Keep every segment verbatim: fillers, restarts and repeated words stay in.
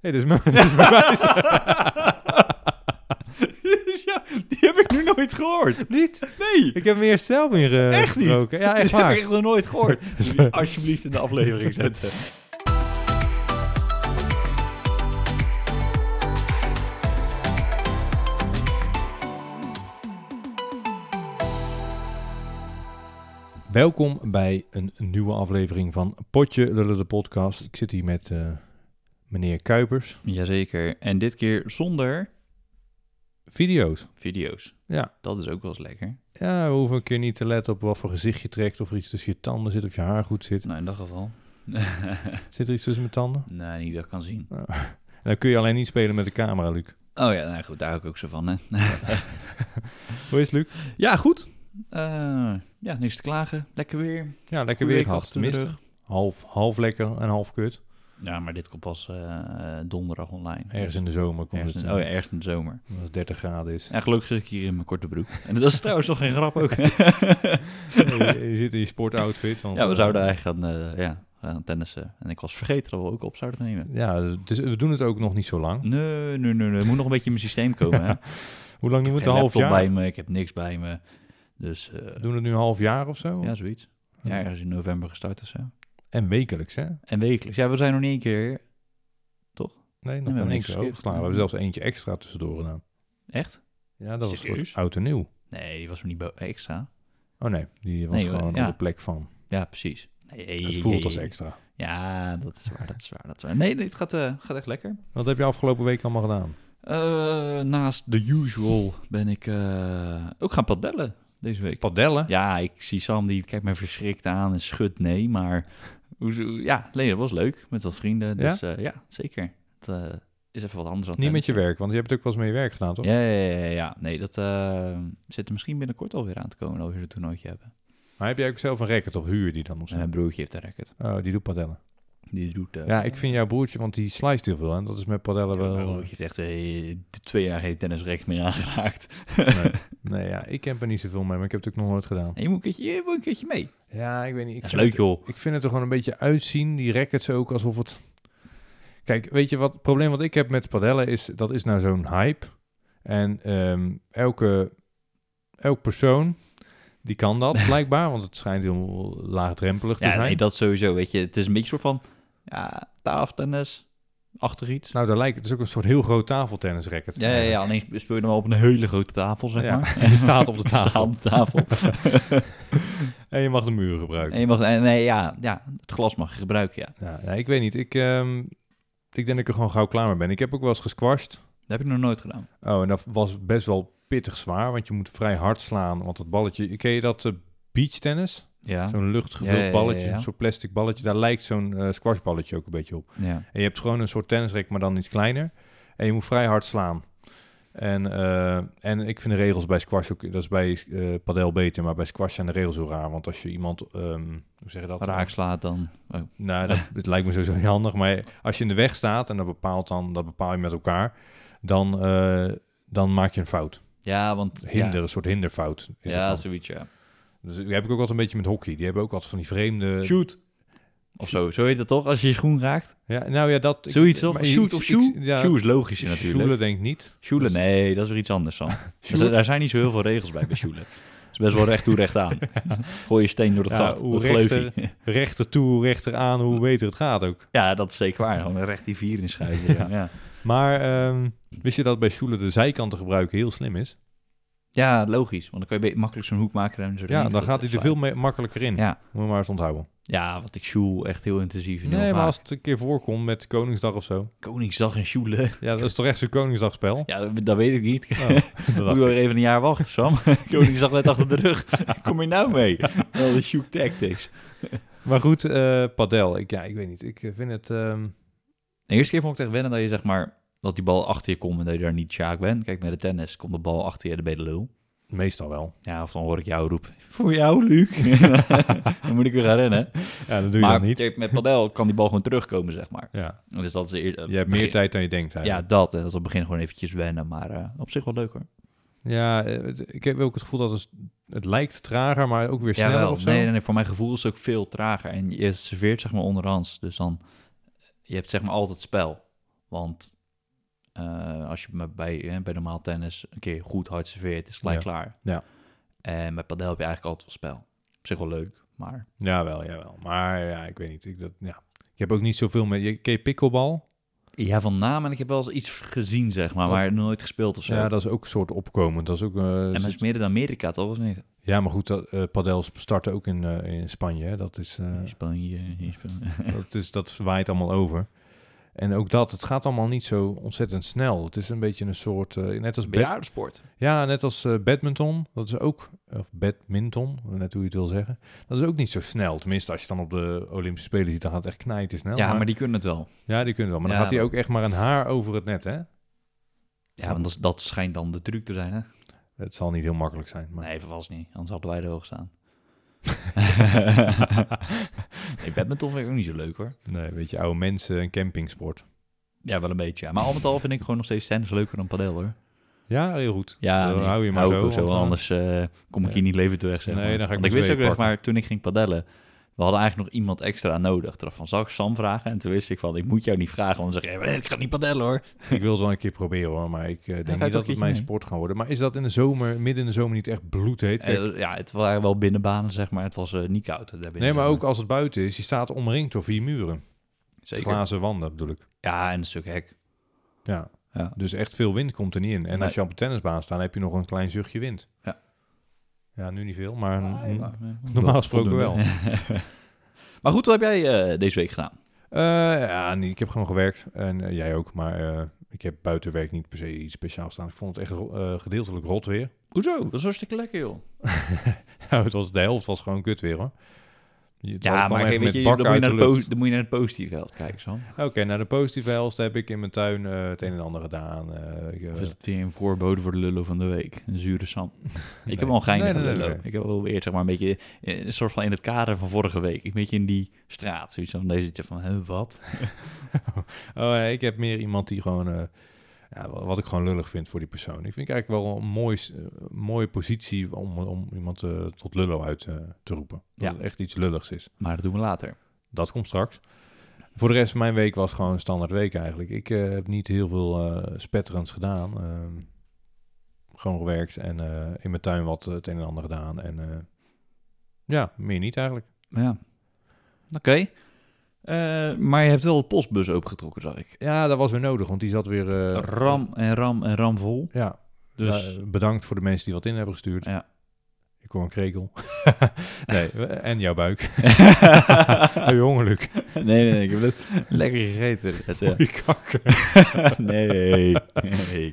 Hey, dit is mijn, dit is mijn wijs. Ja, die heb ik nu nooit gehoord. Niet? Nee. Ik heb hem eerst zelf ingesproken. Echt niet? Ja, echt Dat heb waar. ik echt nog nooit gehoord. Moet je alsjeblieft in de aflevering zetten. Welkom bij een nieuwe aflevering van Potje Lullen de podcast. Ik zit hier met uh, meneer Kuipers. Jazeker. En dit keer zonder Video's. video's. Ja. Dat is ook wel eens lekker. Ja, we hoeven een keer niet te letten op wat voor gezicht je trekt, of er iets tussen je tanden zit, of je haar goed zit. Nou, in dat geval. Zit er iets tussen mijn tanden? Nee, niet dat ik kan zien. Nou, dan kun je alleen niet spelen met de camera, Luc. Oh ja, nou goed, daar hou ik ook zo van, hè. Hoe is het, Luc? Ja, goed. Uh, ja, niks te klagen. Lekker weer. Ja, lekker Goeie weer week gehad. achter de Mistig. rug. Half, half lekker en half kut. Ja, maar dit komt pas uh, donderdag online. Ergens in de zomer komt Ergens het. in, oh ja, ergens in de zomer. Als het dertig graden is. En gelukkig zit ik hier in mijn korte broek. En dat is trouwens nog geen grap ook. je, je zit in je sportoutfit. Want, ja, we uh, zouden eigenlijk gaan, uh, ja, gaan tennissen. En ik was vergeten dat we ook op zouden nemen. Ja, het is, we doen het ook nog niet zo lang. Nee, nee, nee. nee. Er moet nog een beetje in mijn systeem komen. Hè? Hoe lang niet moet? Geen Een half laptop jaar? bij me, ik heb niks bij me. Dus, uh, We doen het nu een half jaar of zo? ja, zoiets. Ja, ergens in november gestart of zo. En wekelijks, hè? En wekelijks. Ja, we zijn nog niet één keer... Toch? Nee, nog we geen hebben één niks keer geskipt. overgeslagen. We hebben zelfs eentje extra tussendoor gedaan. Echt? Ja, dat was Serieus? voor oud en nieuw. Nee, die was nog niet bo- extra. Oh nee, die was Nee, gewoon ja. op de plek van. Ja, precies. Nee, Het voelt als extra. Ja, dat is waar, dat is waar, dat is waar. Nee, nee het gaat, uh, gaat echt lekker. Wat heb je afgelopen week allemaal gedaan? Uh, naast the usual ben ik uh, ook gaan padellen deze week. Padellen? Ja, ik zie Sam, die kijkt me verschrikt aan en schudt nee, maar ja, nee, dat was leuk met wat vrienden. Dus ja, uh, ja zeker. Het uh, is even wat anders dan Niet met je werk, want je hebt het ook wel eens met je werk gedaan, toch? Ja, ja, ja, ja. Nee, dat uh, zit er misschien binnenkort alweer aan te komen dat we een toernooitje hebben. Maar heb jij ook zelf een racket of huur je die dan of zo? Mijn broertje heeft een racket. Oh, die doet padellen. Die doet... Uh, ja, ik vind jouw broertje, want die slijst heel veel en dat is met padellen ja, wel... mijn broertje heeft echt uh, twee jaar geen tennisracket meer aangeraakt. nee. nee, ja, ik heb er niet zoveel mee, maar ik heb het ook nog nooit gedaan. En je moet een keertje, je moet een keertje mee. Ja, ik weet niet. Ik dat is leuk, het, joh. Ik vind het er gewoon een beetje uitzien, die rackets ook, alsof het... Kijk, weet je wat het probleem wat ik heb met padellen is, dat is nou zo'n hype. En um, elke, elke persoon, die kan dat blijkbaar, want het schijnt heel laagdrempelig te ja, zijn. Nee, dat sowieso, weet je. Het is een beetje een soort van, ja, tafeltennis-achtig iets. Nou, daar lijkt het is ook een soort heel groot tafeltennisracket. Ja, ja, ja, alleen speel je dan wel op een hele grote tafel, zeg ja, maar. en je staat op de tafel. staat op de tafel. En je mag de muren gebruiken. En je mag, nee, ja, ja, het glas mag je gebruiken, ja. Ja, nee, ik weet niet. Ik, um, ik denk dat ik er gewoon gauw klaar mee ben. Ik heb ook wel eens gesquashed. Dat heb ik nog nooit gedaan. Oh, en dat was best wel pittig zwaar, want je moet vrij hard slaan. Want het balletje, ken je dat uh, beachtennis? Ja. Zo'n luchtgevuld ja, ja, balletje, ja, ja. een soort plastic balletje. Daar lijkt zo'n uh, squashballetje ook een beetje op. Ja. En je hebt gewoon een soort tennisrek, maar dan iets kleiner. En je moet vrij hard slaan. En, uh, en ik vind de regels bij squash ook, dat is bij uh, padel beter, maar bij squash zijn de regels heel raar. Want als je iemand, um, hoe zeg je dat? Raak slaat dan. Oh. Nou, dat, het lijkt me sowieso niet handig. Maar als je in de weg staat en dat bepaalt dan, dat bepaal je met elkaar, dan, uh, dan maak je een fout. Ja, want... Hinder, ja. een soort hinderfout. Is ja, het zoiets, ja. Dus heb ik ook altijd een beetje met hockey. Die hebben ook altijd van die vreemde... Shoot. Of zo, zo heet dat toch, als je je schoen raakt? Ja, nou ja, dat... Zoiets toch? Shoot ik, of shoe? Ik, ja, shoe is logisch natuurlijk. Shoelen denk ik niet. Shoelen, dus, nee, dat is weer iets anders dan. dus, daar zijn niet zo heel veel regels bij bij shoelen. Het is best wel recht toe, recht aan. Gooi je steen door het ja, gat. Hoe dat rechter, rechter toe, hoe rechter aan, hoe beter het gaat ook. Ja, dat is zeker waar. Gewoon een recht die vier in schuiven. ja. Ja. Maar um, wist je dat bij shoelen de zijkanten gebruiken heel slim is? Ja, logisch. Want dan kan je makkelijk zo'n hoek maken. En zo ja, dan gaat hij er veel me- makkelijker in. Ja. Moet je maar eens onthouden. Ja, want ik shoel echt heel intensief. En nee, heel maar vaak. als het een keer voorkomt met Koningsdag of zo. Koningsdag en shoelen. Ja, dat is toch echt zo'n Koningsdagspel? Ja, dat, dat weet ik niet. Oh, Moet je wel even een jaar wachten, Sam. Koningsdag net achter de rug. Kom je nou mee? Wel de shoot tactics. Maar goed, uh, padel. Ik, ja, ik weet niet. Ik vind het... Um... De eerste keer vond ik het echt wennen dat je zeg maar... dat die bal achter je komt en dat je daar niet sjaak bent. Kijk, met de tennis komt de bal achter je, dan ben je de lul. Meestal wel. Ja, of dan hoor ik jou roepen. Voor jou, Luc. Dan moet ik weer gaan rennen. Ja, dat doe je maar dan niet. Met padel kan die bal gewoon terugkomen, zeg maar. Ja. Dus dat is eer, uh, je hebt begin... meer tijd dan je denkt eigenlijk. Ja, dat. En dat is op het begin gewoon eventjes wennen. Maar uh, op zich wel leuk, hoor. Ja, het, ik heb ook het gevoel dat het, het lijkt trager, maar ook weer sneller Jawel. of zo. Nee, nee, nee, voor mijn gevoel is het ook veel trager. En je serveert zeg maar onderhands. Dus dan, je hebt zeg maar altijd spel. Want uh, als je me bij, hè, bij normaal tennis een keer goed hard serveert, is het gelijk Ja. klaar. Ja. En bij padel heb je eigenlijk altijd wel spel. Op zich wel leuk, maar... Jawel, jawel. Maar ja, ik weet niet. Ik, dat, ja. ik heb ook niet zoveel met... Je, ken je picklebal? Ja, van naam en ik heb wel eens iets gezien, zeg maar, maar nooit gespeeld of zo. Ja, dat is ook een soort opkomend. Dat is ook... Uh, en dat is meer in Amerika, toch? Of niet? Ja, maar goed, dat, uh, padel starten ook in, uh, in Spanje. Hè. Dat is... Uh, in Spanje, in Spanje. dat, is, dat waait allemaal over. En ook dat, het gaat allemaal niet zo ontzettend snel. Het is een beetje een soort... Uh, net als bejaardensport. Ja, net als uh, badminton. Dat is ook... Of badminton, net hoe je het wil zeggen. Dat is ook niet zo snel. Tenminste, als je dan op de Olympische Spelen ziet, dan gaat het echt knijten snel. Ja, maar, maar die kunnen het wel. Ja, die kunnen het wel. Maar ja, dan gaat hij ook echt maar een haar over het net, hè? Ja, want dat, dat schijnt dan de truc te zijn, hè? Het zal niet heel makkelijk zijn. Maar... Nee, vast niet. Anders hadden wij er hoog staan. nee, badminton vind ik ook niet zo leuk, hoor. Nee, weet je, oude mensen en campingsport. Ja, wel een beetje, ja. Maar al met al vind ik gewoon nog steeds tennis leuker dan padel, hoor. Ja, heel goed. Ja, dan nee, hou je maar zo. zo want, anders uh, kom ik ja. hier niet levend weg, zeg Nee, maar. dan ga ik Want ik wist ook pakken. echt, maar toen ik ging padellen, we hadden eigenlijk nog iemand extra nodig. Toen dacht ik van, zal ik Sam vragen? En toen wist ik van, ik moet jou niet vragen, want dan zeg je, ik ga niet padellen, hoor. Ik wil het wel een keer proberen, hoor, maar ik uh, denk niet dat het mijn mee. sport gaat worden. Maar is dat in de zomer, midden in de zomer, niet echt bloedheet? Uh, ja, het waren wel binnenbanen, zeg maar. Het was uh, niet koud. Daar nee, maar ook als het buiten is, je staat omringd door vier muren. Zeker. Glazen wanden, bedoel ik. Ja, en een stuk hek. Ja. Ja. Dus echt veel wind komt er niet in. En nee. als je op de tennisbaan staat, heb je nog een klein zuchtje wind. Ja. Ja, nu niet veel, maar ah, ja, ja. normaal gesproken wel. Maar goed, wat heb jij uh, deze week gedaan? Uh, ja, nee, ik heb gewoon gewerkt. En uh, jij ook, maar uh, ik heb buitenwerk niet per se iets speciaals staan. Ik vond het echt uh, gedeeltelijk rot weer. Hoezo? Dat was hartstikke lekker, joh. nou, het was, de helft was gewoon kut weer, hoor. Het ja, maar weet je, dan moet, je naar de po- dan moet je naar de positieve helft kijken, Sam. Oké, okay, naar de positieve helft heb ik in mijn tuin uh, het een en ander gedaan. Uh, ik, uh, of is het weer een voorbode voor de lullo van de week? Een zure Sam. nee. Ik heb al een geinig nee, nee, lullo. Nee, nee. Ik heb wel weer, zeg maar, een beetje, een soort van in het kader van vorige week. Een beetje in die straat. Zoiets van deze van, hè, wat? oh ja, ik heb meer iemand die gewoon... Uh, Ja, wat ik gewoon lullig vind voor die persoon. Ik vind eigenlijk wel een mooi, uh, mooie positie om, om iemand uh, tot lullo uit uh, te roepen. Dat ja. het echt iets lulligs is. Maar dat doen we later. Dat komt straks. Voor de rest van mijn week was gewoon een standaard week eigenlijk. Ik uh, heb niet heel veel uh, spetterends gedaan. Uh, gewoon gewerkt en uh, in mijn tuin wat het een en ander gedaan. En uh, ja, meer niet eigenlijk. Ja, oké. Okay. Uh, maar je hebt wel de postbus opengetrokken, zag ik. Ja, dat was weer nodig, want die zat weer... Uh, ram en ram en ram vol. Ja, dus ja, bedankt voor de mensen die wat in hebben gestuurd. Ja. Ik hoor een krekel. nee, en jouw buik. Heb je ongeluk? Nee, nee, nee, ik heb het lekker gegeten. Het, uh... Goeie kakken. nee, nee.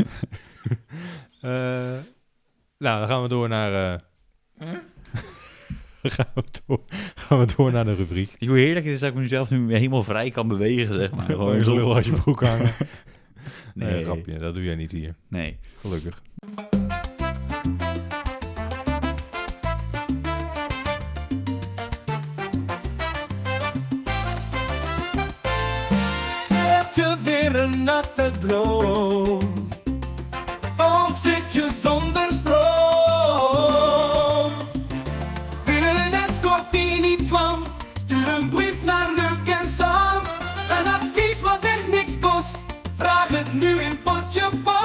uh, nou, dan gaan we door naar... Uh... Gaan we, door, gaan we door naar de rubriek. Hoe heerlijk is het dat ik mezelf nu helemaal vrij kan bewegen, zeg maar. Gewoon zo lul als je broek hangen. nee. nee, grapje, dat doe jij niet hier. Nee. Gelukkig. Heb je weer een natte droom? Of zit je zonder stroom? Stuur een brief naar Luc en Sam. Een advies wat echt niks kost. Vraag het nu in Potje Post.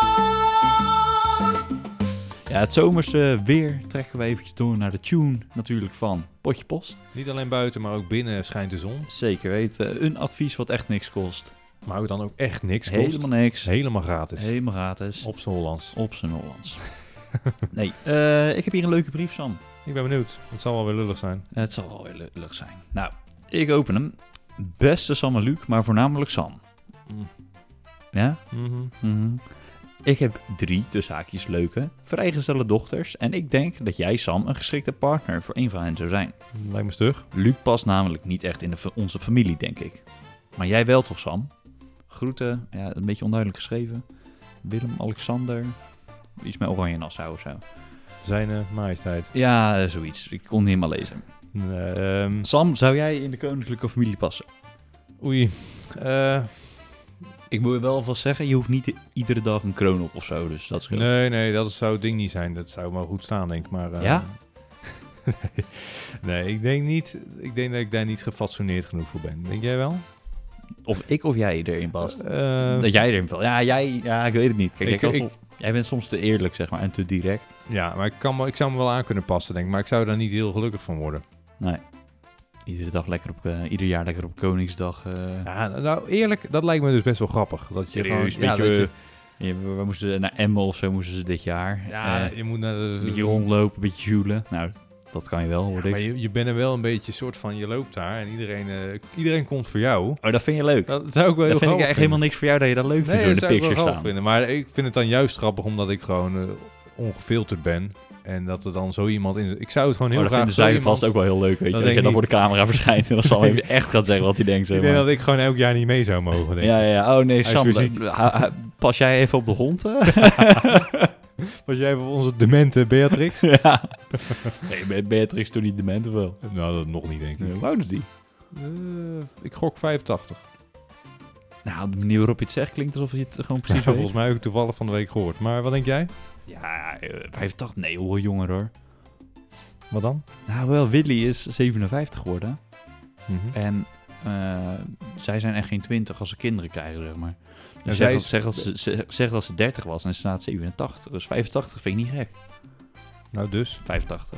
Ja, het zomerse weer trekken we eventjes door naar de tune natuurlijk van Potje Post. Niet alleen buiten, maar ook binnen schijnt de zon. Zeker weten. Een advies wat echt niks kost. Maar ook dan ook echt niks kost. Helemaal niks. Helemaal gratis. Helemaal gratis. Op z'n Hollands. Op z'n Hollands. nee, uh, ik heb hier een leuke brief, Sam. Ik ben benieuwd. Het zal wel weer lullig zijn. Het zal wel weer lullig zijn. Nou, ik open hem. Beste Sam en Luc, maar voornamelijk Sam. Mm. Ja? Mm-hmm. Mm-hmm. Ik heb drie, tussen haakjes leuke, vrijgezelle dochters. En ik denk dat jij, Sam, een geschikte partner voor een van hen zou zijn. Lijkt me stug. Luc past namelijk niet echt in de, onze familie, denk ik. Maar jij wel toch, Sam? Groeten, ja, een beetje onduidelijk geschreven. Willem-Alexander, iets met oranje Nassau of zo. Zijn uh, majesteit. Ja, zoiets. Ik kon niet helemaal lezen. Uh, um... Sam, zou jij in de koninklijke familie passen? Oei. Uh... Ik moet je wel alvast zeggen, je hoeft niet iedere dag een kroon op of zo, dus dat scheelt. Nee, nee, dat zou het ding niet zijn. Dat zou wel goed staan, denk ik. Maar, uh... ja? nee, nee, ik denk niet. Ik denk dat ik daar niet gefatsoeneerd genoeg voor ben. Denk jij wel? Of ik of jij erin past. Uh, dat jij erin valt. Ja, jij, ja, ik weet het niet. Kijk, ik, jij, kan ik, soms, jij bent soms te eerlijk, zeg maar, en te direct. Ja, maar ik, kan me, ik zou me wel aan kunnen passen, denk ik. Maar ik zou daar niet heel gelukkig van worden. Nee. Iedere dag lekker op, uh, ieder jaar lekker op Koningsdag. Uh... Ja, nou eerlijk, dat lijkt me dus best wel grappig. Dat je Serieus, gewoon, ja, beetje, dat je, je, we moesten naar Emmen of zo moesten ze dit jaar. Ja, uh, je moet naar de... Een beetje rondlopen, een beetje joelen. Nou, dat kan je wel, hoor ja, ik. Maar je, je bent er wel een beetje soort van, je loopt daar en iedereen, uh, iedereen komt voor jou. Oh, dat vind je leuk? Dat zou ik wel heel dat vind ik echt vinden. helemaal niks voor jou dat je dat leuk vindt, nee, zo in dat de zou ik picture wel staan. vinden. Maar ik vind het dan juist grappig omdat ik gewoon uh, ongefilterd ben. En dat er dan zo iemand in... Ik zou het gewoon heel oh, graag... Dat vinden zij iemand... vast ook wel heel leuk, weet je. Dat Dat je dan niet. voor de camera verschijnt en dan Sam even echt gaat zeggen wat hij denkt. Zeg ik maar. denk dat ik gewoon elk jaar niet mee zou mogen, denk ja, ik. ja, ja. Oh nee, Sam, fysiek. ha, ha, pas jij even op de hond? Was jij voor onze demente Beatrix? ja. Nee, Be- Beatrix toch niet dement of wel? Nou, dat nog niet, denk ik. Nee, hoe oud is die? Uh, ik gok vijfentachtig. Nou, de manier waarop je het zegt klinkt alsof je het gewoon precies Ja, weet. volgens mij heb ik toevallig van de week gehoord. Maar wat denk jij? Ja, uh, vijfentachtig? Nee, hoor, jonger hoor. Wat dan? Nou, wel, Willy is zevenenvijftig geworden. Mm-hmm. En uh, zij zijn echt geen twintig als ze kinderen krijgen, zeg maar. En Dus zij zeg, is- zeg, dat ze, zeg, zeg dat ze dertig was en ze staat zevenentachtig. Dus vijfentachtig vind ik niet gek. Nou dus. vijfentachtig.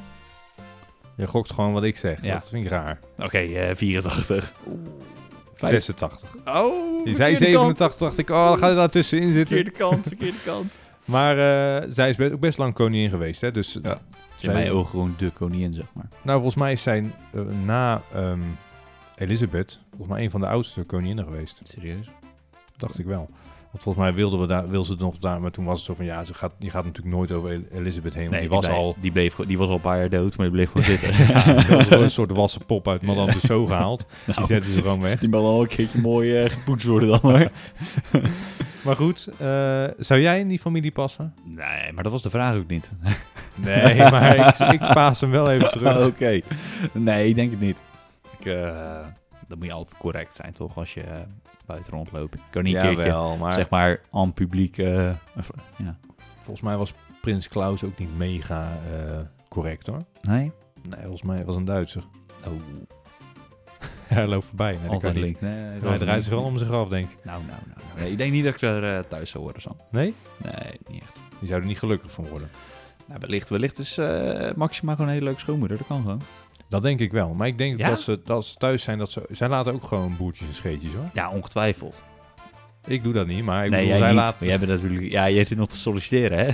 Je gokt gewoon wat ik zeg. Ja. Dat vind ik raar. Oké, okay, uh, vierentachtig. zesentachtig. Oh, Je zei zevenentachtig, dacht ik, oh, dan gaat het daar tussenin zitten. Verkeerde kant, verkeerde kant. Maar uh, zij is be- ook best lang koningin geweest, hè. Dus, Ja. In zij, mijn ogen gewoon de koningin, zeg maar. nou, volgens mij is zij uh, na um, Elizabeth, volgens mij een van de oudste koninginnen geweest. Serieus? Dacht ik wel. Want volgens mij wilden we daar, wil ze nog daar, maar toen was het zo van, ja, ze gaat, die gaat natuurlijk nooit over El- Elizabeth heen. Want Nee, die, was bleef, al, Die, bleef, die was al een paar jaar dood, maar die bleef gewoon zitten. ja, die was gewoon een soort wassen pop uit Madame Tussauds gehaald. Nou, Die zetten ze gewoon weg. die mag al een keertje mooi uh, gepoetst worden dan, hoor. Maar goed, uh, zou jij in die familie passen? Nee, maar dat was de vraag ook niet. Nee, maar ik, ik paas hem wel even terug. Oké. Okay. Nee, ik denk het niet. Ik, uh, dan moet je altijd correct zijn, toch? Als je uh, buiten rondloopt. Ik kan niet een keertje, Jawel, maar zeg maar, aan publiek... Uh, of, ja. volgens mij was Prins Klaus ook niet mega uh, correct, hoor. Nee? Nee, volgens mij was een Duitser. Oh, Hij loopt voorbij. Nee, dat altijd kan niet. link. Nee, Hij draait zich wel om zich af, denk ik. Nou, nou, nou. nou. Nee, ik denk niet dat ik er uh, thuis zou horen, Sam. Nee? Nee, niet echt. Die zou er niet gelukkig van worden. Nou, wellicht, wellicht is uh, Maxima gewoon een hele leuke schoonmoeder. Dat kan gewoon. Dat denk ik wel. Maar ik denk Ja? dat, ze, dat ze thuis zijn, dat ze... Zij laten ook gewoon boertjes en scheetjes, hoor. Ja, ongetwijfeld. Ik doe dat niet, maar ik nee, bedoel, jij zij niet. laten... Maar jij bent natuurlijk... Ja, jij zit nog te solliciteren, hè?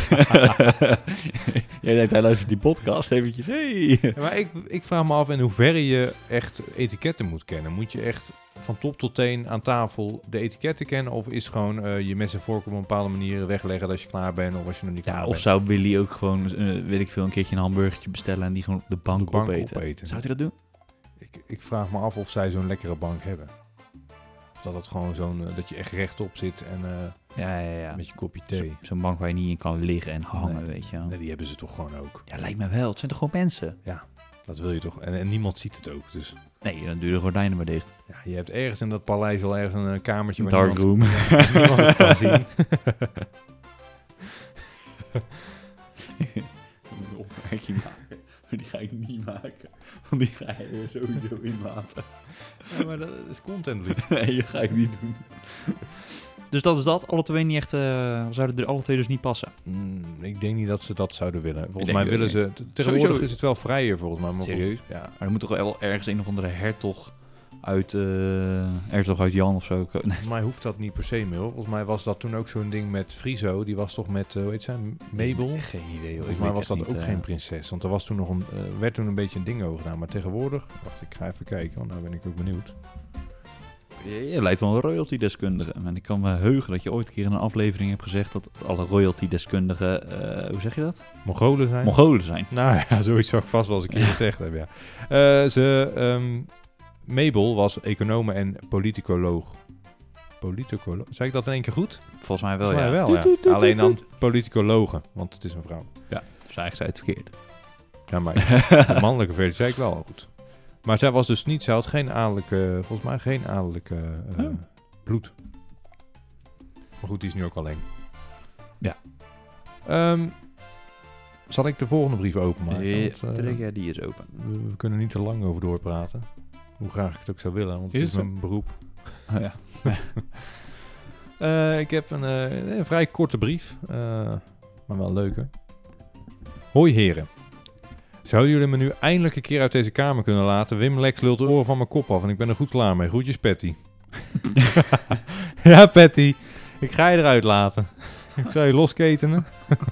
Jij denkt, hij luistert die podcast eventjes. Hey. Ja, maar ik, ik vraag me af in hoeverre je echt etiketten moet kennen. Moet je echt van top tot teen aan tafel de etiketten kennen? Of is gewoon uh, je mes en vork op een bepaalde manier wegleggen als je klaar bent of als je nog niet klaar Ja, bent? of zou Willy ook gewoon, uh, weet ik veel, een keertje een hamburgertje bestellen en die gewoon op de bank, Op de bank opeten? opeten. Zou hij dat doen? Ik, ik vraag me af of zij zo'n lekkere bank hebben. Of dat het gewoon zo'n, uh, dat je echt rechtop zit en uh, Ja, ja, ja. met je kopje thee. Zo, zo'n bank waar je niet in kan liggen en hangen, Nee. weet je wel. Nee, die hebben ze toch gewoon ook. Ja, lijkt me wel. Het zijn toch gewoon mensen? Dat wil je toch. En, en niemand ziet het ook. Dus Nee, dan doe je de gordijnen maar dicht. ja, je hebt ergens in dat paleis al ergens een uh, kamertje waar Dark niemand, room. ja, niemand het kan zien. Ik moet een opmerking maken. Maar die ga ik niet maken. Want die ga je er sowieso in laten. Ja, maar dat is content, Luc. Nee, dat ga ik niet doen. Dus dat is dat. Alle twee niet echt... Uh, zouden er alle twee dus niet passen. Mm, ik denk niet dat ze dat zouden willen. Volgens denk mij het willen ook ze... niet. t- Tegenwoordig Sowieso. is het wel vrijer, volgens mij. Maar Serieus? volgens- ja. Maar er moet toch wel ergens een of andere hertog uit... Uh, hertog uit Jan of zo. Nee. Volgens mij hoeft dat niet per se meer, hoor. Volgens mij was dat toen ook zo'n ding met Friso. Die was toch met, uh, hoe heet zij, Mabel? Geen idee. Hoor. Volgens mij was dat ook geen prinses. Want er was toen nog een, uh, werd toen een beetje een ding over gedaan. Maar tegenwoordig... Wacht, ik ga even kijken, want nou ben ik ook benieuwd. Je, je lijkt wel een royalty-deskundige. En ik kan me heugen dat je ooit een keer in een aflevering hebt gezegd... dat alle royalty-deskundigen... Uh, hoe zeg je dat? Mongolen zijn? Mongolen zijn. Nou ja, zoiets zou ik vast wel eens een keer gezegd hebben, ja. Uh, ze, um, Mabel was econoom en politicoloog. Politicoloog? Zei ik dat in één keer goed? Volgens mij wel, Volgens mij ja. wel, ja. Toet, toet, toet, Alleen dan toet. politicologen, want het is een vrouw. Ja, dus eigenlijk zei het verkeerd. Ja, maar de mannelijke versie zei ik wel goed. Maar zij was dus niet, zij had geen adellijke, volgens mij geen adellijke uh, Oh. bloed. Maar goed, die is nu ook alleen. Ja. Um, zal ik de volgende brief openmaken? Ja, Want, uh, trek jij die is open. we, we kunnen niet te lang over doorpraten. Hoe graag ik het ook zou willen, want Is het is het mijn beroep. Oh, ja. Uh, ik heb een, uh, een vrij korte brief, uh, maar wel leuk, hè? Hoi heren. Zouden jullie me nu eindelijk een keer uit deze kamer kunnen laten? Wim Lex lult de oren van mijn kop af en ik ben er goed klaar mee. Groetjes, Patty. Ja, Patty. Ik ga je eruit laten. Ik zou je losketenen.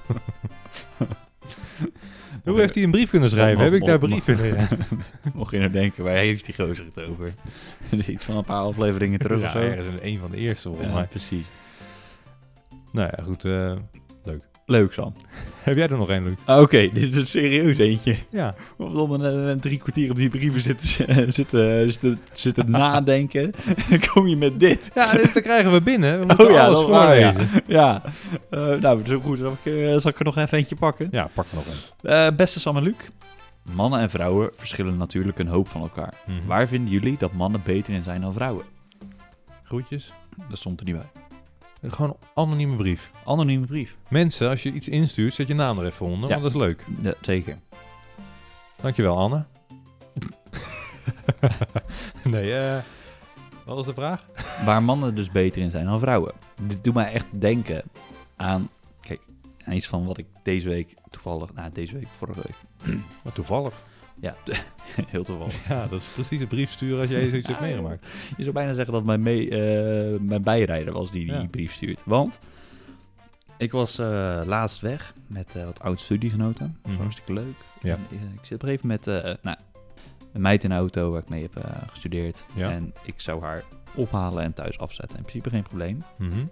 Hoe heeft hij een brief kunnen schrijven? Heb ik daar brieven in? Mocht je nou denken, waar heeft die gozer het over? Iets van een paar afleveringen terug ja, of zo? ergens in een van de eerste, volgens ja, mij. Precies. Nou ja, goed. Uh, leuk. Leuk, Sam. Heb jij er nog één, Luc? Oké, okay, dit is een serieus eentje. Ja. Om een, een drie kwartier op die brieven zitten, zitten, zitten, zitten nadenken. Dan kom je met dit. Ja, dit krijgen we binnen. We moeten oh, ja, alles voorlezen. Ja, ja. Uh, nou, zo goed. Zal ik, uh, zal ik er nog even eentje pakken? Ja, pak nog een. Uh, beste Sam en Luc. Mannen en vrouwen verschillen natuurlijk een hoop van elkaar. Mm-hmm. Waar vinden jullie dat mannen beter in zijn dan vrouwen? Groetjes. Dat stond er niet bij. Gewoon een anonieme brief. Anonieme brief. Mensen, als je iets instuurt, zet je naam er even onder, ja. want dat is leuk. Ja, zeker. Dankjewel, Anne. nee, uh, wat was de vraag? Waar mannen dus beter in zijn dan vrouwen. Dit doet mij echt denken aan, kijk, aan iets van wat ik deze week toevallig, nou deze week, vorige week. Maar toevallig? Ja, heel toevallig. Ja, dat is precies een brief sturen als jij zoiets hebt meegemaakt. Je zou bijna zeggen dat mijn, mee, uh, mijn bijrijder was die die ja. brief stuurt. Want ik was uh, laatst weg met uh, wat oud-studiegenoten. Mm-hmm. Hartstikke leuk. Ja. Ik, ik zit op een gegeven moment uh, nou, een meid in de auto waar ik mee heb uh, gestudeerd. Ja. En ik zou haar ophalen en thuis afzetten. In principe geen probleem. Mm-hmm.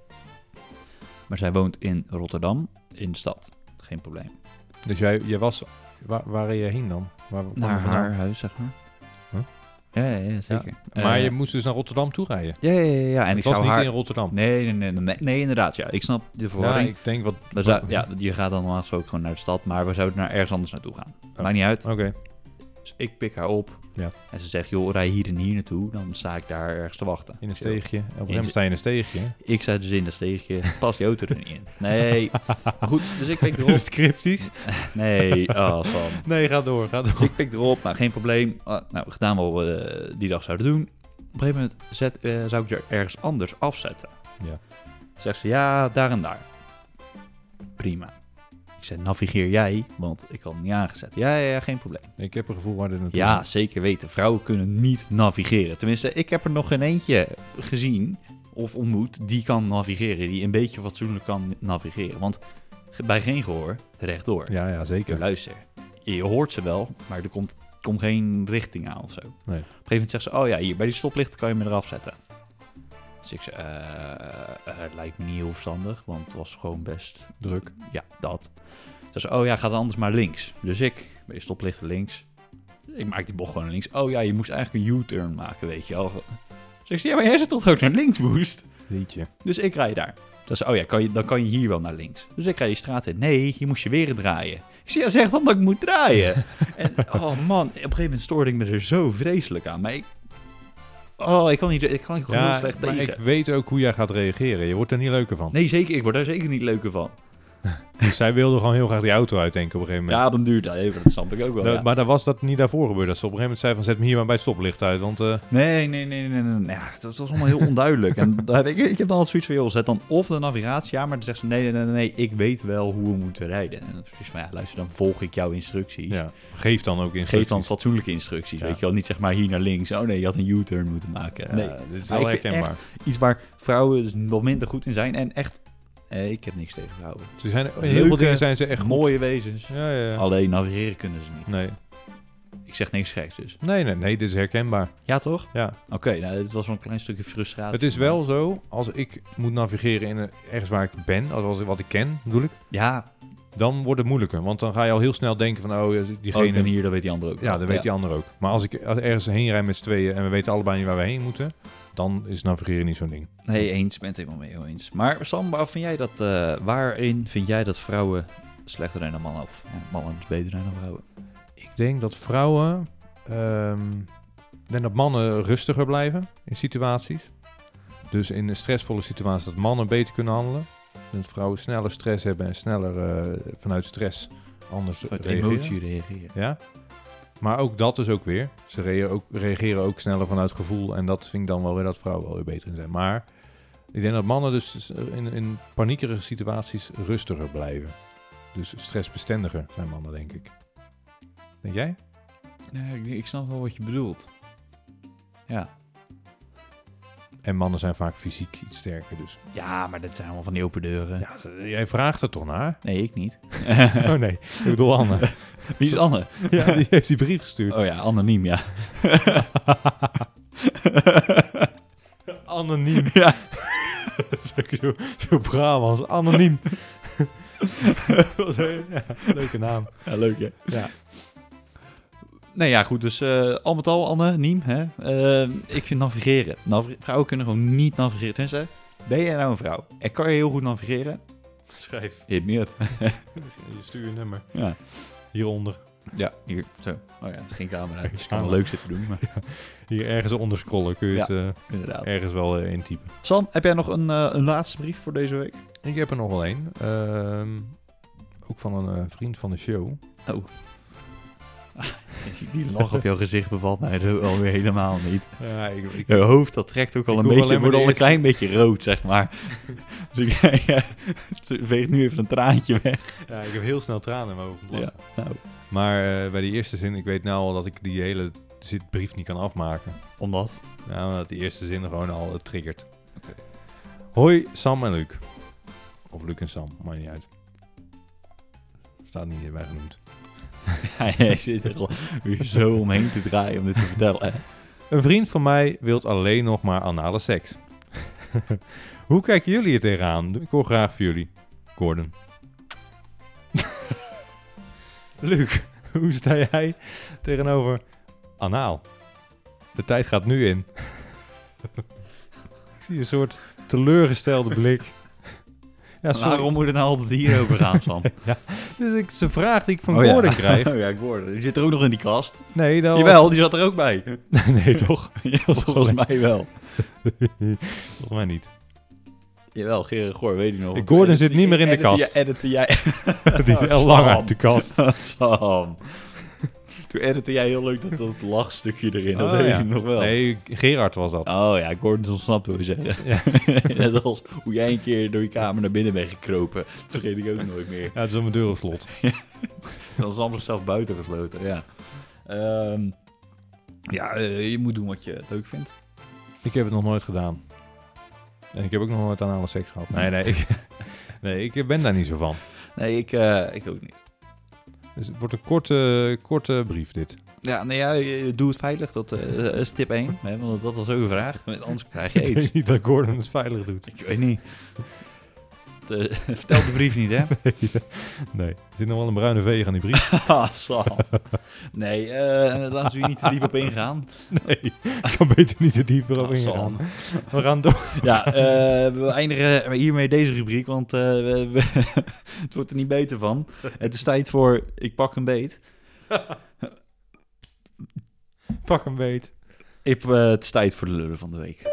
Maar zij woont in Rotterdam, in de stad. Geen probleem. Dus jij, jij was... Waar, waar reed je heen dan? Waar, naar haar huis, zeg maar. Huh? Ja, ja, ja, zeker. Ja, maar uh, je moest dus naar Rotterdam toe rijden? Ja, ja, ja. ja. En het ik was zou niet haar... in Rotterdam? Nee, nee, nee, nee, nee, inderdaad, ja. Ik snap de verwarring. Ja, ik denk wat... We zou, ja, je gaat dan normaal gesproken gewoon naar de stad, maar we zouden naar ergens anders naartoe gaan. Oh. Maakt niet uit. Oké. Okay. Dus ik pik haar op. Ja. En ze zegt, joh, rij hier en hier naartoe. Dan sta ik daar ergens te wachten. In een steegje. Op een gegeven moment sta je in een steegje. Ik sta dus in dat steegje. Pas je auto er niet in. Nee. Maar goed, dus ik pik erop. Is het cryptisch? Nee. Oh, Sam. Nee, ga door, ga door. Dus ik pik erop. Nou, geen probleem. Uh, nou, gedaan wat we uh, die dag zouden doen. Op een gegeven moment zet, uh, zou ik er ergens anders afzetten. Ja. Zegt ze, ja, daar en daar. Prima. Ik zei, navigeer jij, want ik had hem niet aangezet. Ja, ja, ja, geen probleem. Ik heb een gevoel waar dit naartoe Ja, gaat. zeker weten. Vrouwen kunnen niet navigeren. Tenminste, ik heb er nog geen eentje gezien of ontmoet die kan navigeren. Die een beetje fatsoenlijk kan navigeren. Want bij geen gehoor, rechtdoor. Ja, ja, zeker. Luister, je hoort ze wel, maar er komt, komt geen richting aan of zo. Nee. Op een gegeven moment zegt ze, oh ja, hier bij die stoplichten kan je me eraf zetten. Dus ik zei, uh, uh, het lijkt me niet heel verstandig, want het was gewoon best druk. Ja, dat. Dus oh ja, ga dan anders maar links. Dus ik, bij de stoplichten links. Ik maak die bocht gewoon naar links. Oh ja, je moest eigenlijk een U-turn maken, weet je wel. Dus ik zei, ja, maar jij zegt toch dat ik naar links moest? Liedje. Dus ik rij daar. Dus oh ja, kan je, dan kan je hier wel naar links. Dus ik rij die straat in. Nee, hier moest je weer draaien. Ik zei, ja, zeg dan dat ik moet draaien. En oh man, op een gegeven moment stoorde ik me er zo vreselijk aan. Maar ik... Oh, ik kan niet, ik kan niet ja, heel slecht maar tegen. Ik weet ook hoe jij gaat reageren. Je wordt er niet leuker van. Nee, zeker. Ik word daar zeker niet leuker van. Dus zij wilde gewoon heel graag die auto uitdenken op een gegeven moment. Ja, dan duurt dat even. Dat snap ik ook wel. Da- ja. Maar dan was dat niet daarvoor gebeurd. Dat ze op een gegeven moment zei van zet me hier maar bij het stoplicht uit. Want, uh... Nee, nee, nee, nee, nee. nee. Ja, dat was allemaal heel onduidelijk. En daar heb ik, ik heb dan altijd zoiets van, joh, zet dan of de navigatie aan, maar dan zegt ze, nee, nee, nee, nee, ik weet wel hoe we moeten rijden. En dan is van, ja, luister, dan volg ik jouw instructies. Ja, geef dan ook instructies. Geef dan fatsoenlijke instructies, ja. Weet je wel. Niet zeg maar hier naar links. Oh nee, je had een U-turn moeten maken. Ja, nee, dit is wel herkenbaar. Iets waar vrouwen dus wat minder goed in zijn en echt... Eh, ik heb niks tegen vrouwen. Ze zijn, in heel veel dingen zijn ze echt mooie goed. wezens. Ja, ja, ja. Alleen navigeren kunnen ze niet. Nee. Ik zeg niks geks dus. Nee, nee, nee, dit is herkenbaar. Ja, toch? Ja. Oké, okay, nou, dit was wel een klein stukje frustratie. Het is wel zo, als ik moet navigeren in een, ergens waar ik ben, als wat ik ken, bedoel ik. Ja. Dan wordt het moeilijker, want dan ga je al heel snel denken van, oh, diegene... Oh, en hier, dat weet die ander ook. Ja, dat weet ja. die ander ook. Maar als ik als ergens heen rijd met z'n tweeën en we weten allebei niet waar we heen moeten, dan is navigeren niet zo'n ding. Nee, eens. Ben het helemaal mee heel eens. Maar Sam, waar vind jij dat, uh, waarin vind jij dat vrouwen slechter zijn dan mannen? Of ja, mannen dus beter zijn dan vrouwen? Ik denk dat vrouwen... Um, ik denk dat mannen rustiger blijven in situaties. Dus in een stressvolle situatie dat mannen beter kunnen handelen. Dat vrouwen sneller stress hebben en sneller uh, vanuit stress anders vanuit reageren. emotie reageren. Ja? Maar ook dat is ook weer. Ze rea- ook, reageren ook sneller vanuit gevoel. En dat vind ik dan wel weer dat vrouwen wel weer beter in zijn. Maar ik denk dat mannen dus in, in paniekerige situaties rustiger blijven. Dus stressbestendiger zijn mannen, denk ik. Denk jij? Ja, ik, ik snap wel wat je bedoelt. Ja. En mannen zijn vaak fysiek iets sterker, dus... Ja, maar dat zijn allemaal van die open deuren. Ja, ze- jij vraagt er toch naar? Nee, ik niet. Oh nee, ik bedoel Anne. Wie is Anne? Ja, die heeft die brief gestuurd. Oh ja, anoniem, ja. Anoniem. Ja. Zeg zo, zo Brabants, anoniem. Wat een- ja, leuke naam. Ja, leuk hè? Ja. Nee, ja, goed. Dus eh, al met al, anoniem, hè. Eh, ik vind navigeren. Navi- vrouwen kunnen gewoon niet navigeren. Tenminste, ben jij nou een vrouw en kan je heel goed navigeren? Schrijf. Hit me up. Je stuur je nummer. Ja. Hieronder. Ja, hier, zo. Oh ja, dat is geen camera. Dus je kan Camera. wel leuk zitten doen, maar Hier ergens onder scrollen kun je Ja. het eh, inderdaad. ergens wel eh, intypen. Sam, heb jij nog een, eh, een laatste brief voor deze week? Ik heb er nog wel één. Ehm, ook van een eh, vriend van de show. Oh. Die lach op jouw gezicht bevalt mij zo alweer helemaal niet. Ja, ik, ik, Je hoofd, dat trekt ook al Ik een hoef beetje, alleen maar wordt de al een eerste- klein beetje rood, zeg maar. Dus ik ja, het veegt nu even een traantje weg. ja, ik heb heel snel tranen in mijn ogen. Ja, nou. Maar eh, bij die eerste zin, ik weet nou al dat ik die hele zit brief niet kan afmaken. Omdat? Nou, omdat die eerste zin gewoon al uh, triggert. Oké. Hoi, Sam en Luc. Of Luc en Sam, maakt niet uit. Staat niet hierbij genoemd. Ja, jij zit er al weer zo omheen te draaien om dit te vertellen. Hè? Een vriend van mij wilt alleen nog maar anale seks. Hoe kijken jullie er tegenaan? Ik hoor graag van jullie. Gordon. Luc, hoe sta jij tegenover anaal? De tijd gaat nu in. Ik zie een soort teleurgestelde blik. Ja, sorry. Waarom moet het nou altijd hierover gaan, Sam? Dus ik, ze vraag die ik van Oh ja. Gordon krijg. Oh ja, Gordon. Die zit er ook nog in die kast. Nee, dat Jawel, die zat er ook bij. was... Nee, toch? Ja, volgens mij wel. Volgens mij niet. Jawel, Gerard Goor, weet ik nog. De Gordon zit niet meer in de Editen kast. jij- Editen jij... Die is al lang uit de kast. Sam. Toen editte jij heel leuk dat, dat lachstukje erin. Dat Oh, weet ja. ik nog wel. Nee, Gerard was dat. Oh ja, Gordon is ontsnapt, wil je zeggen. Ja. Net als hoe jij een keer door je kamer naar binnen bent gekropen. Dat vergeet ik ook nooit meer. Ja, het is op mijn deur op slot. Dan Sam zichzelf buiten gesloten, ja. Ehm, ja, eh, je moet doen wat je leuk vindt. Ik heb het nog nooit gedaan. En ik heb ook nog nooit anale seks gehad. Nee, nee. Ik, nee, ik ben daar niet zo van. Nee, ik, eh, ik ook niet. Dus het wordt een korte, korte brief, dit. Ja, nee, ja, je- doe het veilig. Dat eh, is tip één. Hè, want dat was ook een vraag. Anders krijg je Ik aids. weet niet dat Gordon het veilig doet. Ik weet niet. Het, eh, vertel de brief niet, hè? Nee, er zit nog wel een bruine veeg aan die brief. Ah, Sam. Nee, eh, laten we hier niet te diep op ingaan. Nee, ik kan beter niet te diep erop Ah, ingaan. Sam. We gaan door. Ja, eh, we eindigen hiermee deze rubriek, want eh, we, we- het wordt er niet beter van. Het is tijd voor Ik pak een beet. Pak een beet. Ik, eh, het is tijd voor de lullen van de week.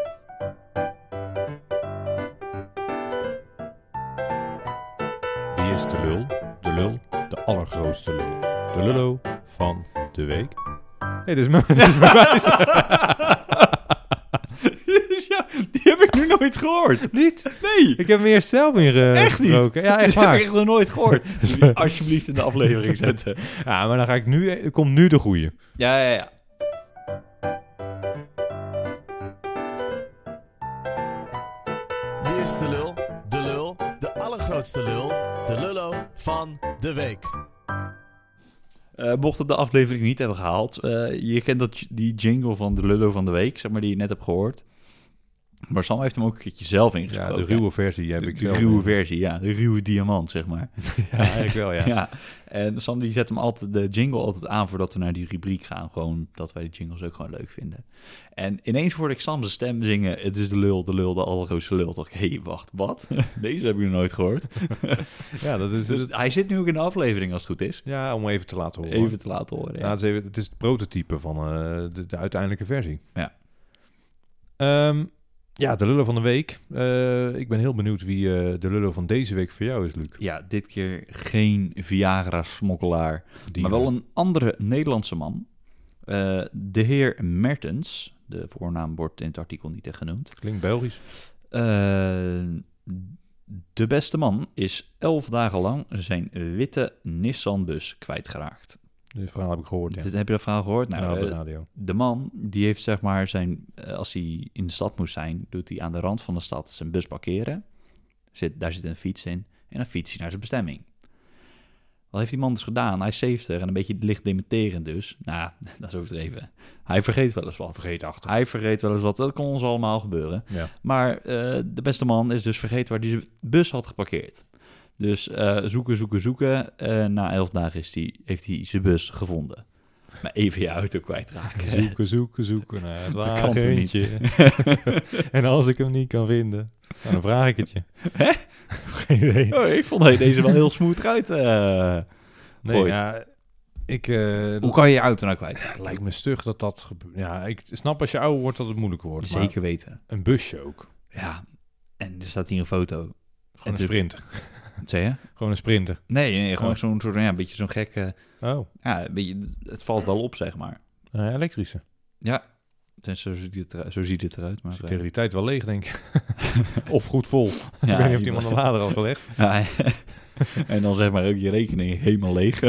Wie is de lul? De lul, de allergrootste lul. De lullo van de week. Hé, dit is mijn, dit is mijn wijs. Ja, die heb ik nu nooit gehoord. Niet? Nee, Ik heb hem eerst zelf echt niet. ingesproken. Ja, echt Die heb waar. ik echt nog nooit gehoord. Moet je alsjeblieft in de aflevering zetten. Ja, maar dan ga ik nu... Er komt nu de goeie. Ja, ja, ja. Wie is de lul? De lul, de allergrootste lul, de lullo van de week. Uh, mocht het de aflevering niet hebben gehaald, uh, je kent dat, die jingle van de lullo van de week, zeg maar, die je net hebt gehoord. Maar Sam heeft hem ook een keertje zelf Ja, ingesproken. de ruwe versie heb de, ik de zelf. ruwe versie, ja. De ruwe diamant, zeg maar. Ja, eigenlijk wel, ja. Ja. En Sam die zet hem altijd, de jingle altijd aan voordat we naar die rubriek gaan. Gewoon dat wij de jingles ook gewoon leuk vinden. En ineens hoorde ik Sam zijn stem zingen. Het is de lul, de lul, de allergrootste lul. Dacht ik, hé, hey, wacht, wat? Deze heb ik nog nooit gehoord. Ja, dat is... Dus het- hij zit nu ook in de aflevering als het goed is. ja, om even te laten horen. Even te laten horen. Ja, Ja. het, is even, het is het prototype van eh, de, de uiteindelijke versie. Ja. Ehm, ja, de lullo van de week. Eh, ik ben heel benieuwd wie eh, de lullo van deze week voor jou is, Luc. Ja, dit keer geen Viagra-smokkelaar. Die, Maar wel een andere Nederlandse man. uh, de heer Mertens, de voornaam wordt in het artikel niet echt genoemd. Klinkt Belgisch. Uh, de beste man is elf dagen lang zijn witte Nissan-bus kwijtgeraakt. Dit verhaal heb ik gehoord, ja. Dit, heb je dat verhaal gehoord? Nou, ja, op de uh, radio. de man, die heeft zeg maar zijn... Uh, als hij in de stad moest zijn, doet hij aan de rand van de stad zijn bus parkeren. Zit, daar zit een fiets in. En dan fietst hij naar zijn bestemming. Wat heeft die man dus gedaan? Hij is zeventig en een beetje licht dementerend dus. Nou, dat is overdreven. Hij vergeet wel eens wat. Vergeetachtig. Hij vergeet wel eens wat. Dat kan ons allemaal gebeuren. Ja. Maar uh, de beste man is dus vergeten waar hij zijn bus had geparkeerd. Dus uh, zoeken, zoeken, zoeken. Uh, na elf dagen is die, heeft hij zijn bus gevonden. Maar even je auto kwijtraken. Zoeken, zoeken, zoeken naar het Dat kan toch wagentje. En als ik hem niet kan vinden, nou, dan vraag ik het je. Hè? Geen idee. Oh, ik vond deze wel heel smooth eruit. Uh, Nee, ja, ik... Uh, Hoe kan je je auto nou kwijt? Het lijkt me stug dat dat gebeurt. Ja, ik snap als je ouder wordt dat het moeilijker wordt. Zeker maar weten. een busje ook. Ja, en er staat hier een foto. Gewoon En een de- sprinter. Wat zei je? Gewoon een sprinter. Nee, nee gewoon Oh. zo'n soort, ja, een beetje zo'n gekke... Oh, Ja, een beetje, het valt wel op, zeg maar. uh, elektrische. Ja, zo ziet het eruit. Zo ziet het eruit maar, Zit uh, tegen die tijd wel leeg, denk ik. Of goed vol. ja, ik weet niet of je- iemand de lader al gelegd. Ja, en dan zeg maar ook je rekening helemaal leeg.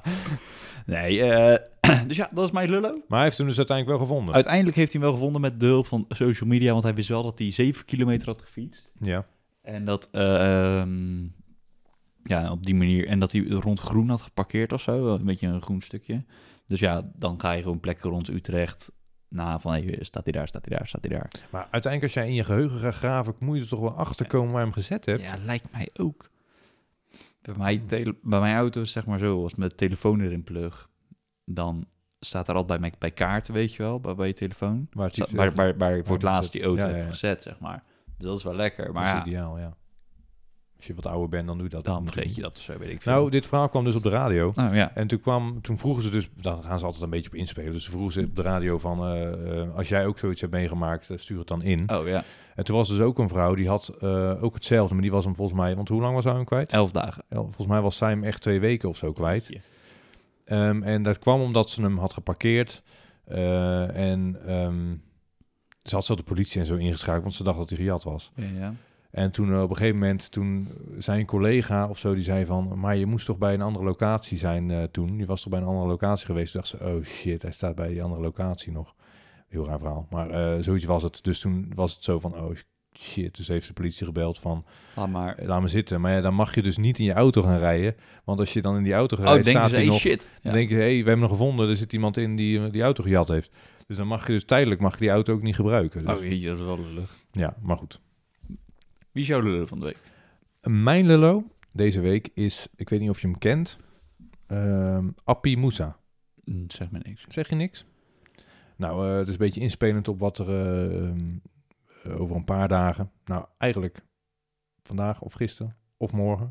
Nee, uh, dus ja, dat is mijn lullo. Maar hij heeft hem dus uiteindelijk wel gevonden. Uiteindelijk heeft hij hem wel gevonden met de hulp van social media, want hij wist wel dat hij zeven kilometer had gefietst. Ja. En dat, uh, um, ja, op die manier, en dat hij rond Groen had geparkeerd of zo, een beetje een groen stukje. Dus ja, dan ga je gewoon plekken rond Utrecht na van, hey, staat hij daar, staat hij daar, staat hij daar. Maar uiteindelijk als jij in je geheugen gaat graven, moet je er toch wel achter komen waar je hem gezet hebt. Ja, lijkt mij ook. Bij mijn, tele- bij mijn auto is zeg maar zo, als mijn telefoon erin plug, dan staat er altijd bij, mijn, bij kaarten, weet je wel, bij, bij je telefoon. Waar, het Sta- iets- waar, waar, waar je voor het waar laatst gezet. die auto Ja, ja, hebt ja. gezet, zeg maar. Dus dat is wel lekker, maar dat ja, is ideaal, ja. Als je wat ouder bent, dan doe je dat. dan vergeet je dat of zo, weet ik veel. Nou, dit verhaal kwam dus op de radio. nou ja. En toen, kwam, toen vroegen ze dus, daar gaan ze altijd een beetje op inspelen. Dus ze vroegen ze op de radio van, uh, uh, als jij ook zoiets hebt meegemaakt, uh, stuur het dan in. Oh ja, En toen was dus ook een vrouw, die had uh, ook hetzelfde, maar die was hem volgens mij, want hoe lang was hij hem kwijt? elf dagen. Ja, volgens mij was zij hem echt twee weken of zo kwijt. Um, en dat kwam omdat ze hem had geparkeerd. Uh, en um, ze had zo de politie en zo ingeschakeld, want ze dacht dat hij gejat was. Ja, ja. En toen uh, op een gegeven moment, toen zijn collega of zo, die zei van, maar je moest toch bij een andere locatie zijn uh, toen. Die was toch bij een andere locatie geweest. Toen dacht ze, oh shit, hij staat bij die andere locatie nog. Heel raar verhaal. Maar uh, zoiets was het. Dus toen was het zo van, oh shit. Dus heeft de politie gebeld van, Laat maar. eh, laat me zitten. Maar ja, dan mag je dus niet in je auto gaan rijden. Want als je dan in die auto gaat Oh, rijden, denken staat ze, hij hey, nog... shit. Dan Ja. denk je, hé, hey, we hebben hem gevonden. Er zit iemand in die uh, die auto gejat heeft. Dus dan mag je dus tijdelijk mag je die auto ook niet gebruiken. Dus, Oh, jeetje, dat is wel lullig. ja, maar goed. Wie is jouw lullen van de week? Mijn lullo deze week is, ik weet niet of je hem kent, um, Appie Moussa. Hm, zeg me niks. Zeg je niks? Nou, uh, het is een beetje inspelend op wat er uh, um, uh, over een paar dagen, nou eigenlijk vandaag of gisteren of morgen.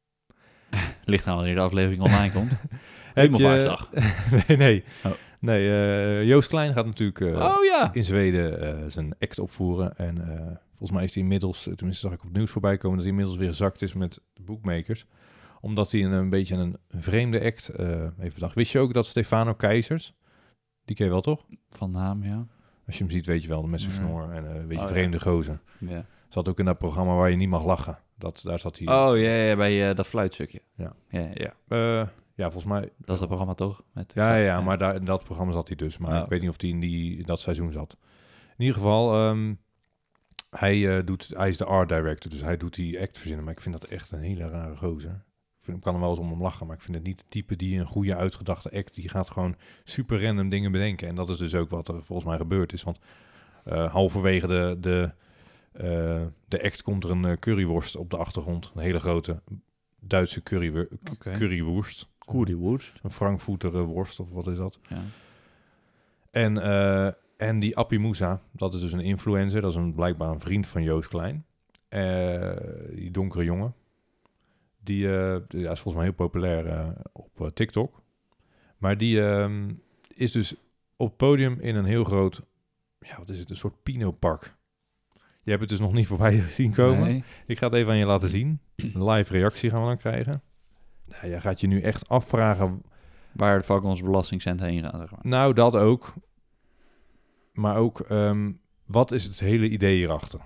Ligt aan wanneer de aflevering online komt. Heb Helemaal je- vaartdag. nee, nee. Oh. Nee, uh, Joost Klein gaat natuurlijk uh, Oh ja. in Zweden uh, zijn act opvoeren. En uh, volgens mij is hij inmiddels, tenminste zag ik op het nieuws voorbij komen, dat hij inmiddels weer gezakt is met de bookmakers. Omdat hij een, een beetje een vreemde act uh, heeft bedacht. Wist je ook dat Stefano Keizers, die ken je wel toch? Van naam, ja. Als je hem ziet, weet je wel, met zijn Ja. snor en uh, een beetje Oh, ja. vreemde gozer. ja. Zat ook in dat programma waar je niet mag lachen. Dat, daar zat hij. Oh ja, ja bij uh, dat fluitstukje. Ja. Ja, ja. Uh, ja, volgens mij. Dat is dat programma toch? Met Ja, ja, ja, maar daar, in dat programma zat hij dus. Maar Oh. ik weet niet of hij in die, dat seizoen zat. In ieder geval, um, hij, uh, doet, hij is de art director, dus hij doet die act verzinnen. Maar ik vind dat echt een hele rare gozer. Ik, vind, ik kan er wel eens om hem lachen, maar ik vind het niet het type die een goede uitgedachte act, die gaat gewoon super random dingen bedenken. En dat is dus ook wat er volgens mij gebeurd is. Want uh, halverwege de, de, uh, de act komt er een uh, curryworst op de achtergrond. Een hele grote Duitse currywer- Oké. curryworst. Currywurst. Een Frankfurter uh, worst, of wat is dat? Ja. En, uh, en die Appie Moussa, dat is dus een influencer. Dat is een, blijkbaar een vriend van Joost Klein. Uh, die donkere jongen. Die, uh, die ja, is volgens mij heel populair uh, op uh, TikTok. Maar die uh, is dus op het podium in een heel groot... Ja, wat is het? Een soort Pino-pak. Je hebt het dus nog niet voorbij zien komen. Nee. Ik ga het even aan je laten zien. Een live reactie gaan we dan krijgen. Nou, jij gaat je nu echt afvragen... Waar de fuck onze belastingcent heen gaan, zeg maar. Nou, dat ook. Maar ook, ehm, wat is het hele idee hierachter?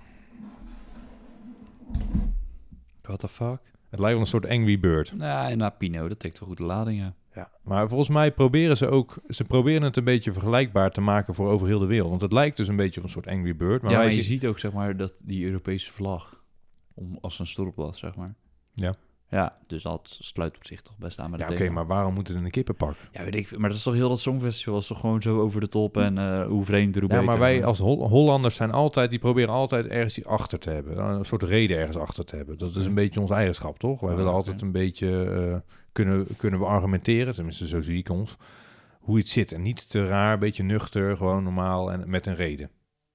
What the fuck? Het lijkt wel een soort Angry Bird. Nou, en na Pino, dat tikt wel goed de lading, ja. Ja. Maar volgens mij proberen ze ook... Ze proberen het een beetje vergelijkbaar te maken voor over heel de wereld. Want het lijkt dus een beetje op een soort Angry Bird. Maar ja, wij maar je zien- ziet ook, zeg maar, dat die Europese vlag... Om, als een stropdas, zeg maar. Ja. Ja, dus dat sluit op zich toch best aan met Ja, het oké, thema. maar waarom moet het in een kippenpak? Ja, weet ik, maar dat is toch heel dat Songfestival is toch gewoon zo over de top en uh, hoe vreemd, hoe Ja, beter. maar wij als Hol- Hollanders zijn altijd... Die proberen altijd ergens die achter te hebben. Een soort reden ergens achter te hebben. Dat is een beetje ons eigenschap, toch? Wij Ah, willen oké. altijd een beetje uh, kunnen, kunnen we argumenteren. Tenminste, zo zie ik ons. Hoe het zit. En niet te raar, een beetje nuchter, gewoon normaal en met een reden.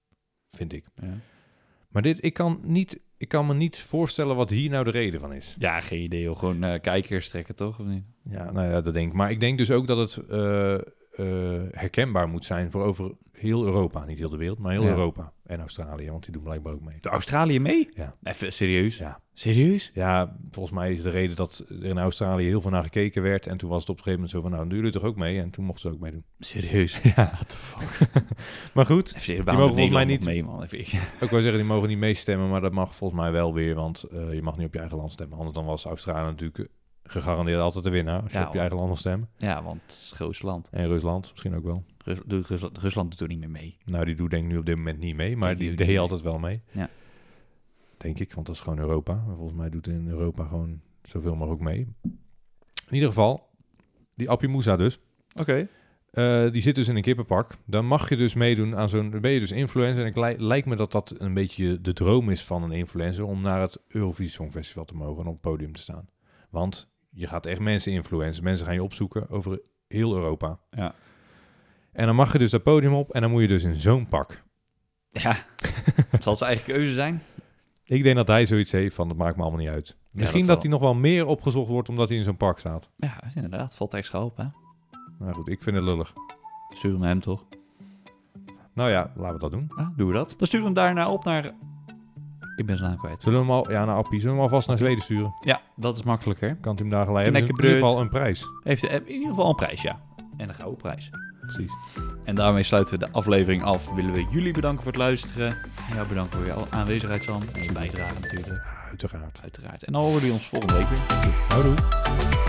Vind ik. Ja. Maar dit, ik kan, niet, ik kan me niet voorstellen wat hier nou de reden van is. ja, geen idee, joh. Gewoon uh, kijkers trekken, toch? Of niet? Ja, nou ja, dat denk ik. Maar ik denk dus ook dat het uh, uh, herkenbaar moet zijn voor over heel Europa. Niet heel de wereld, maar heel Ja. Europa. En Australië, want die doen blijkbaar ook mee. De Australië mee? Ja. Even serieus? Ja. Serieus? Ja, volgens mij is de reden dat er in Australië heel veel naar gekeken werd. En toen was het op een gegeven moment zo van, nou, doen jullie toch ook mee? En toen mochten ze ook meedoen. Serieus? Ja. What the fuck? Maar goed, Even, die mogen volgens mij niet... mee, man. Even. ook wel zeggen, die mogen niet meestemmen, maar dat mag volgens mij wel weer. Want uh, je mag niet op je eigen land stemmen. Anders dan was Australië natuurlijk gegarandeerd altijd de winnaar. Als je Ja, op je eigen land mag stemmen. Ja, want het is het grootste land. En Rusland misschien ook wel. Rus, doet Rusland, Rusland doet er niet meer mee. Nou, die doet denk ik nu op dit moment niet mee, maar Die die doet deed niet mee. altijd wel mee. Ja. Denk ik, want dat is gewoon Europa. Maar volgens mij doet in Europa gewoon zoveel mogelijk mee. In ieder geval, die Appie Moussa dus. Oké. Okay. Uh, die zit dus in een kippenpak. Dan mag je dus meedoen aan zo'n... Dan ben je dus influencer. En het li- lijkt me dat dat een beetje de droom is van een influencer... om naar het Eurovisie Songfestival te mogen en op het podium te staan. Want je gaat echt mensen influencen. Mensen gaan je opzoeken over heel Europa. Ja. En dan mag je dus dat podium op en dan moet je dus in zo'n pak. Ja. Zal het zijn eigen keuze zijn? Ik denk dat hij zoiets heeft van, dat maakt me allemaal niet uit. Misschien dat dat, wel. hij nog wel meer opgezocht wordt omdat hij in zo'n pak staat. Ja, inderdaad. Valt extra op, hè? Nou goed, ik vind het lullig. Stuur hem hem toch? Nou ja, laten we dat doen. Ah, doen we dat. Dan stuur hem daarna op naar... Ik ben zijn naam kwijt. Zullen we hem al, ja, naar Appie, zullen we hem alvast naar Zweden sturen? Ja, dat is makkelijker. Kan hij hem daar gelijk hebben? In Knekkenbreud. ieder geval een prijs. Heeft in ieder geval een prijs, ja. En een gouden prijs. Precies. En daarmee sluiten we de aflevering af. Willen we jullie bedanken voor het luisteren. En jou bedanken voor je aanwezigheid, Sam. En je bijdrage natuurlijk. Ja, uiteraard. Uiteraard. En dan horen jullie ons volgende week weer. Houdoe.